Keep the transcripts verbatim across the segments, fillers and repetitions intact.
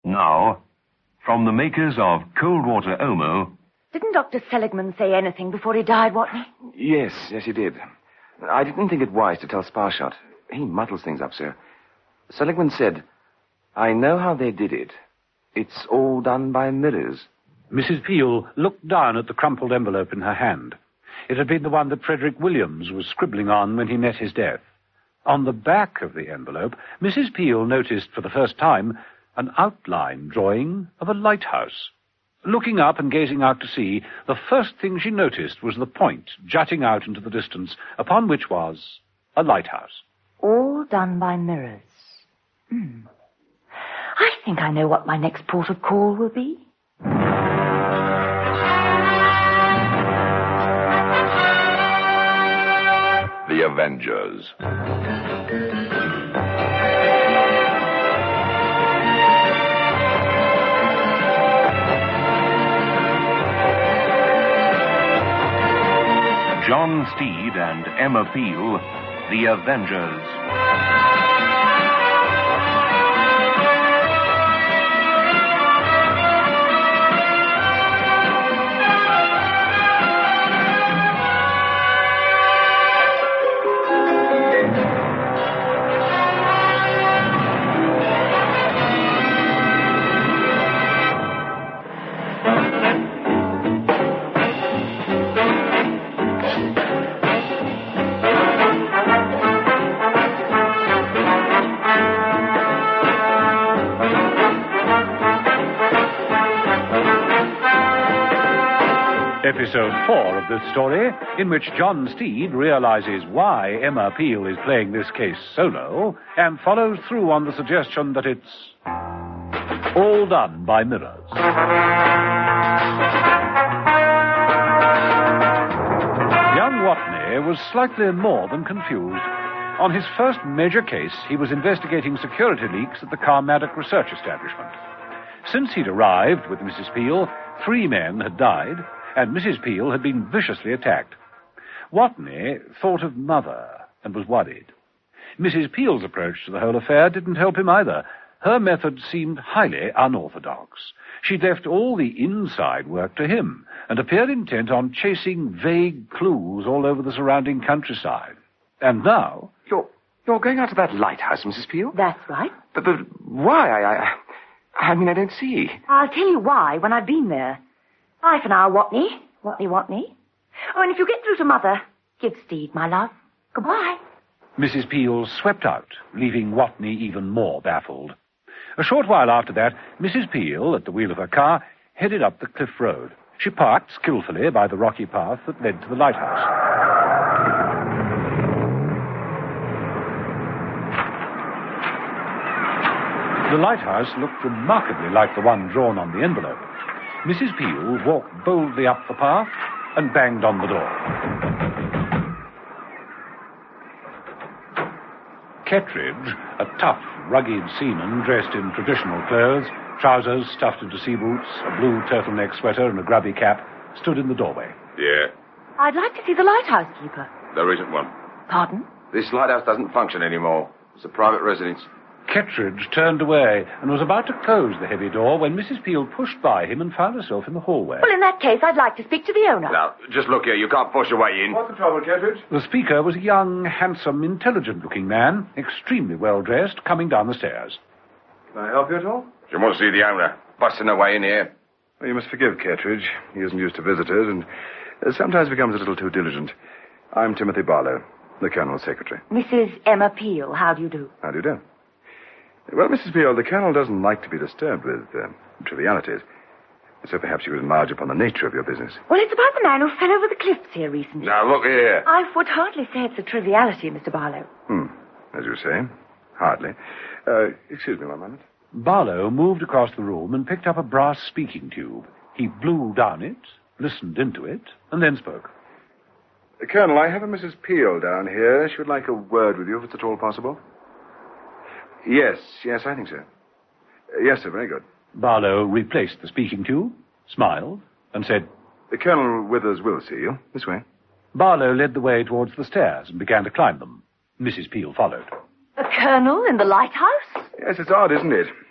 Now, from the makers of Cold Water Omo... Didn't Doctor Seligman say anything before he died, Watney? Yes, yes, he did. I didn't think it wise to tell Sparshot. He muddles things up, sir. Seligman said, I know how they did it. It's all done by mirrors. Missus Peel looked down at the crumpled envelope in her hand. It had been the one that Frederick Williams was scribbling on when he met his death. On the back of the envelope, Missus Peel noticed for the first time an outline drawing of a lighthouse. Looking up and gazing out to sea, the first thing she noticed was the point jutting out into the distance, upon which was a lighthouse. All done by mirrors. Hmm. I think I know what my next port of call will be. The Avengers. John Steed and Emma Peel, The Avengers. Episode four of this story, in which John Steed realizes why Emma Peel is playing this case solo, and follows through on the suggestion that it's all done by mirrors. Young Watney was slightly more than confused. On his first major case, he was investigating security leaks at the Carmaddock Research Establishment. Since he'd arrived with Missus Peel, three men had died, and Missus Peel had been viciously attacked. Watney thought of Mother and was worried. Missus Peel's approach to the whole affair didn't help him either. Her method seemed highly unorthodox. She'd left all the inside work to him and appeared intent on chasing vague clues all over the surrounding countryside. And now... You're, you're going out to that lighthouse, Missus Peel? That's right. But, but why? I, I, I mean, I don't see. I'll tell you why when I've been there. Bye for now, Watney. Watney, Watney. Oh, and if you get through to Mother, give Steed my love. Goodbye. Missus Peel swept out, leaving Watney even more baffled. A short while after that, Missus Peel, at the wheel of her car, headed up the cliff road. She parked skillfully by the rocky path that led to the lighthouse. The lighthouse looked remarkably like the one drawn on the envelope. Missus Peel walked boldly up the path and banged on the door. Kettridge, a tough, rugged seaman dressed in traditional clothes, trousers stuffed into sea boots, a blue turtleneck sweater and a grubby cap, stood in the doorway. Yeah, I'd like to see the lighthouse keeper. there isn't one. Pardon? This lighthouse doesn't function anymore. It's a private residence. Kettridge turned away and was about to close the heavy door when Missus Peel pushed by him and found herself in the hallway. Well, in that case, I'd like to speak to the owner. Now, just look here. You can't push your way in. What's the trouble, Kettridge? The speaker was a young, handsome, intelligent-looking man, extremely well-dressed, coming down the stairs. Can I help you at all? You want to see the owner? Busting her way in here. Well, you must forgive Kettridge. He isn't used to visitors and uh, sometimes becomes a little too diligent. I'm Timothy Barlow, the Colonel's secretary. Missus Emma Peel, how do you do? How do you do? Well, Missus Peel, the Colonel doesn't like to be disturbed with uh, trivialities. So perhaps you would enlarge upon the nature of your business. Well, it's about the man who fell over the cliffs here recently. Now, look here. I would hardly say it's a triviality, Mister Barlow. Hmm. As you say. Hardly. Uh, excuse me one moment. Barlow moved across the room and picked up a brass speaking tube. He blew down it, listened into it, and then spoke. Uh, Colonel, I have a Missus Peel down here. She would like a word with you, if it's at all possible. Yes, yes, I think so. Uh, yes, sir, very good. Barlow replaced the speaking tube, smiled, and said, The Colonel Withers will see you. This way. Barlow led the way towards the stairs and began to climb them. Missus Peel followed. A colonel in the lighthouse? Yes, it's odd, isn't it?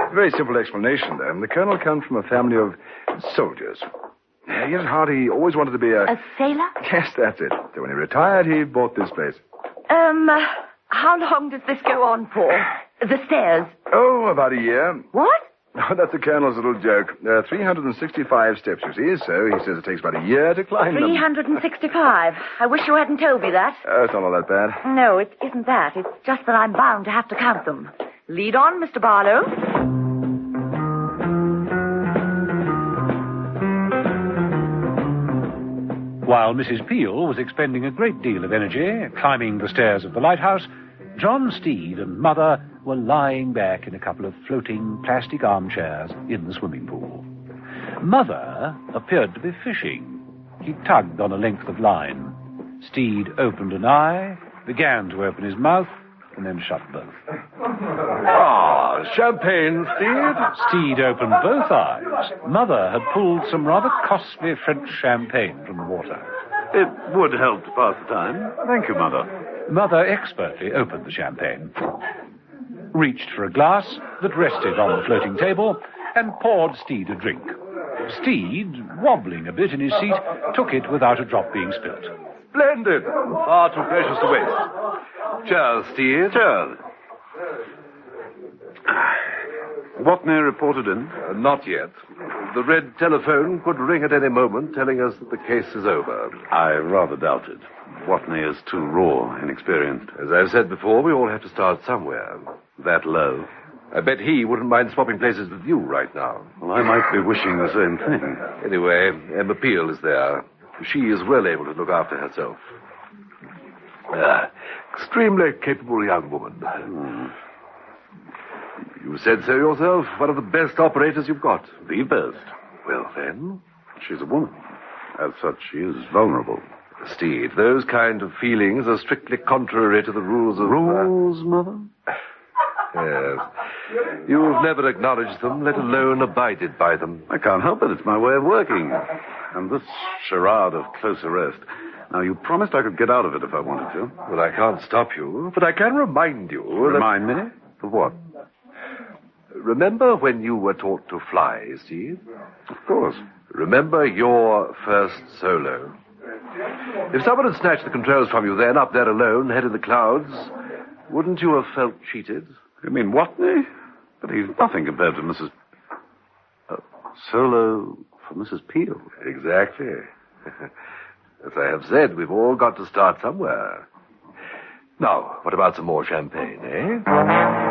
Very simple explanation, then. The Colonel comes from a family of soldiers. He at heart, he always wanted to be a... A sailor? Yes, that's it. So when he retired, he bought this place. Um, uh, how long does this go on for? The stairs? Oh, about a year. What? Oh, that's the Colonel's little joke. There are three hundred sixty-five steps, you see, so he says it takes about a year to climb them. three hundred sixty-five. I wish you hadn't told me that. Oh, it's not all that bad. No, it isn't that. It's just that I'm bound to have to count them. Lead on, Mister Barlow. While Missus Peel was expending a great deal of energy climbing the stairs of the lighthouse, John Steed and Mother were lying back in a couple of floating plastic armchairs in the swimming pool. Mother appeared to be fishing. He tugged on a length of line. Steed opened an eye, began to open his mouth, and then shut both. Ah, champagne, Steed? Steed opened both eyes. Mother had pulled some rather costly French champagne from the water. It would help to pass the time. Thank you, Mother. Mother expertly opened the champagne, reached for a glass that rested on the floating table, and poured Steed a drink. Steed, wobbling a bit in his seat, took it without a drop being spilt. Splendid. Far too precious to waste. Cheers, Steed. Cheers. Watney reported in? Uh, not yet. The red telephone could ring at any moment, telling us that the case is over. I rather doubt it. Watney is too raw, inexperienced. As I've said before, we all have to start somewhere. That low. I bet he wouldn't mind swapping places with you right now. Well, I might be wishing the same thing. Anyway, Emma Peel is there. She is well able to look after herself. Uh, extremely capable young woman. Hmm. You said so yourself. One of the best operators you've got. The best. Well, then, she's a woman. As such, she is vulnerable. Steve, those kind of feelings are strictly contrary to the rules of... Rules, uh... Mother? Yes. You've never acknowledged them, let alone abided by them. I can't help it. It's my way of working. And this charade of close arrest. Now, you promised I could get out of it if I wanted to. Well, I can't stop you, but I can remind you... Remind that... me? Of what? Remember when you were taught to fly, Steve? Of course. Remember your first solo. If someone had snatched the controls from you then, up there alone, head in the clouds, wouldn't you have felt cheated? You mean Watney? But he's nothing compared to Missus Uh, solo for Missus Peel. Exactly. As I have said, we've all got to start somewhere. Now, what about some more champagne, eh?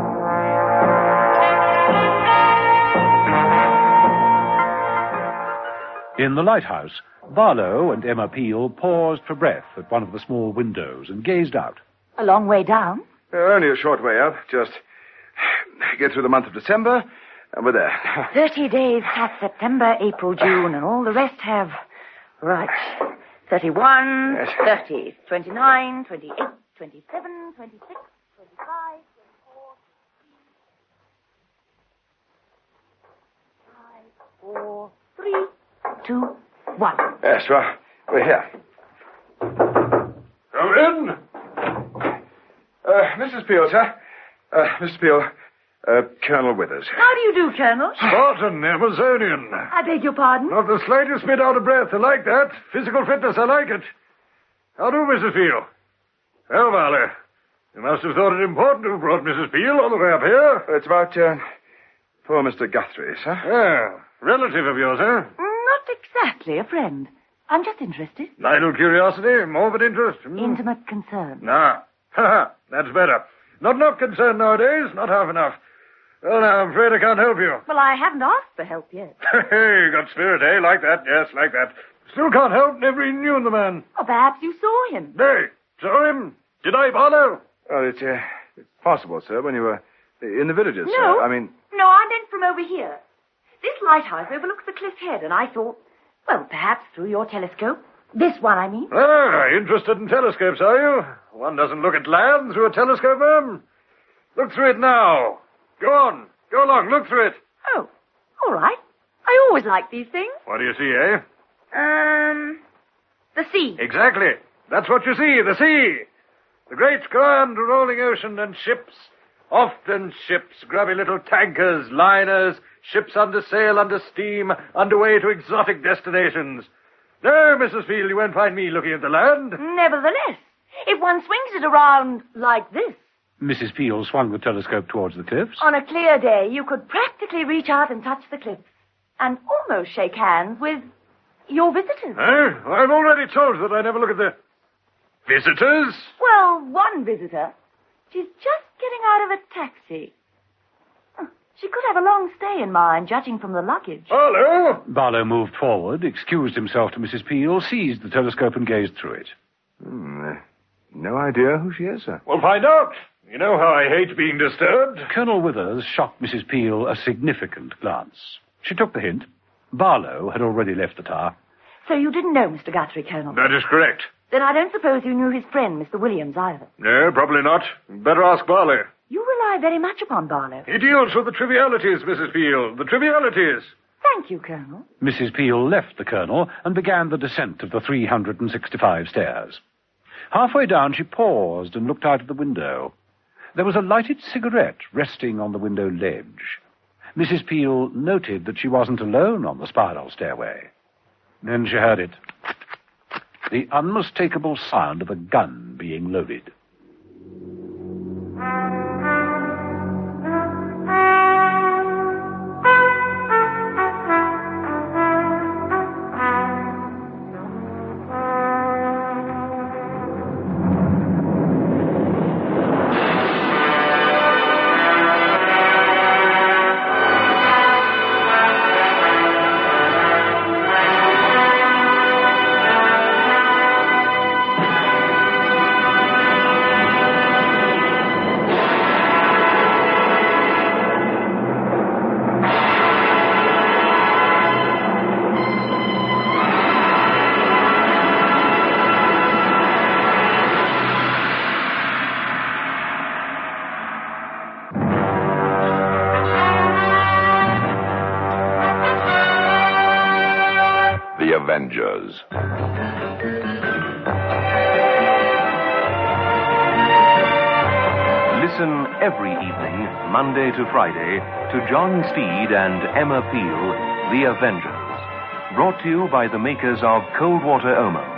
In the lighthouse, Barlow and Emma Peel paused for breath at one of the small windows and gazed out. A long way down? Uh, only a short way up. Just get through the month of December, and we're there. Thirty days have September, April, June, and all the rest have... Right. Thirty-one, yes. Thirty, twenty-nine, twenty-eight, twenty-seven, twenty-six, twenty-five, twenty-four... Five, four, three... Two, one. Yes, well, we're here. Come in. Uh, Missus Peel, sir. Uh, Mister Peel, uh, Colonel Withers. How do you do, Colonel? Spartan, Amazonian. I beg your pardon? Not the slightest bit out of breath. I like that. Physical fitness, I like it. How do, Missus Peel? Well, Varley, you must have thought it important to have brought Missus Peel all the way up here. It's about, uh, poor Mister Guthrie, sir. Yeah. Relative of yours, eh? Not exactly a friend. I'm just interested. Idle curiosity, morbid interest. Hmm. Intimate concern. Nah. Ha ha. That's better. Not enough concern nowadays. Not half enough. Well, now, I'm afraid I can't help you. Well, I haven't asked for help yet. Hey, got spirit, eh? Like that. Yes, like that. Still can't help. Never even knew the man. Or perhaps you saw him. Hey, saw him? Did I, Barlow? Well, it's, uh, it's possible, sir, when you were in the villages. No. Sir. I mean... No, I meant from over here. This lighthouse overlooks the cliff head, and I thought, well, perhaps through your telescope. This one, I mean. Ah, interested in telescopes, are you? One doesn't look at land through a telescope, ma'am. Look through it now. Go on. Go along. Look through it. Oh, all right. I always like these things. What do you see, eh? Um, the sea. Exactly. That's what you see, the sea. The great grand rolling ocean and ships Often ships, grubby little tankers, liners, ships under sail, under steam, underway to exotic destinations. No, Missus Field, you won't find me looking at the land. Nevertheless, if one swings it around like this, Missus Peel swung the telescope towards the cliffs. on a clear day, you could practically reach out and touch the cliffs and almost shake hands with your visitors. Eh? I've already told you that I never look at the visitors. Well, one visitor. She's just getting out of a taxi. Huh, She could have a long stay in mind, judging from the luggage. Hello? Barlow moved forward, excused himself to Missus Peel, seized the telescope and gazed through it. Hmm, uh, no idea who she is, sir. Well, find out. You know how I hate being disturbed. Colonel Withers shot Missus Peel a significant glance. She took the hint. Barlow had already left the tower. So you didn't know Mister Guthrie, Colonel? That is correct. Then I don't suppose you knew his friend, Mister Williams, either. No, probably not. Better ask Barley. You rely very much upon Barlow. He deals with the trivialities, Missus Peel. The trivialities. Thank you, Colonel. Missus Peel left the colonel and began the descent of the three hundred sixty-five stairs. Halfway down, she paused and looked out of the window. There was a lighted cigarette resting on the window ledge. Missus Peel noted that she wasn't alone on the spiral stairway. Then she heard it. The unmistakable sound of a gun being loaded. The Avengers. Listen every evening, Monday to Friday, to John Steed and Emma Peel, The Avengers. Brought to you by the makers of Cold Water Omo.